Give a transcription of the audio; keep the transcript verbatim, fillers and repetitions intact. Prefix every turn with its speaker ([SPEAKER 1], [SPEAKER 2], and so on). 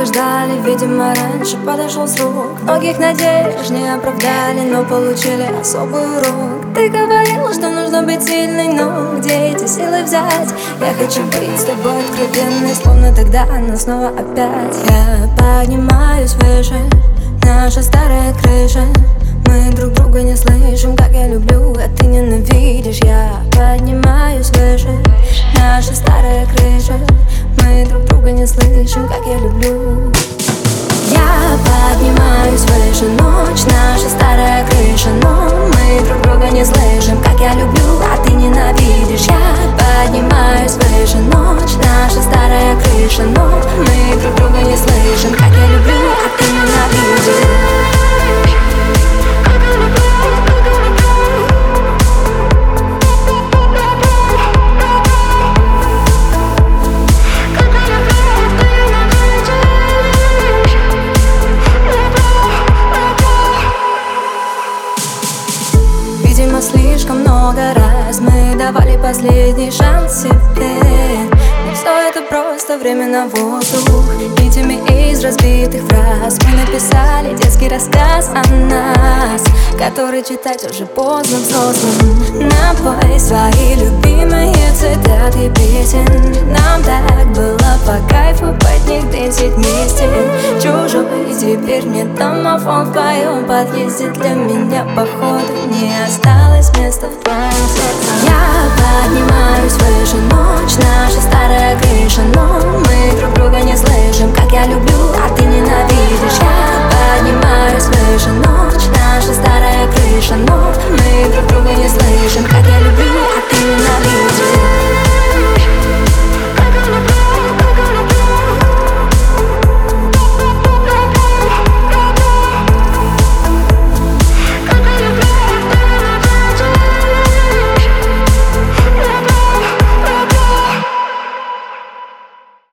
[SPEAKER 1] ждали, видимо, раньше подошел срок. Многих надежд не оправдали, но получили особый урок. Ты говорила, что нужно быть сильной, но где эти силы взять? Я хочу быть с тобой откровенной, словно тогда, но снова опять. Я поднимаюсь выше, наша старая крыша. Мы друг друга не слышим, как я люблю, а ты ненавидишь. Я поднимаюсь выше, наша старая крыша. Мы друг друга не слышим, как я люблю. Я поднимаюсь выше, ночь, наша старая крыша. Но мы друг друга не слышим, как я люблю, а ты ненавидишь. Я поднимаюсь выше, ночь, наша старая крыша. Но мы друг друга не слышим, как я люблю, а ты ненавидишь. Видимо, слишком много раз мы давали последний шанс себе. Но все это просто время на воздух. Нитями из разбитых фраз мы написали детский рассказ о нас, который читать уже поздно взрослым. Напой свои любимые цитаты песен. Нам так было по кайфу под них десять вместе. Чужой теперь мне домофон в твоем подъезде. Для меня походу не осталось места в твоем сердце. Я поднимаюсь выше, ночь, наша старая крыша. Но мы друг друга не слышим, как я люблю, а ты ненавидишь. Я поднимаюсь выше, ночь, наша старая крыша. Но мы друг друга не слышим, как я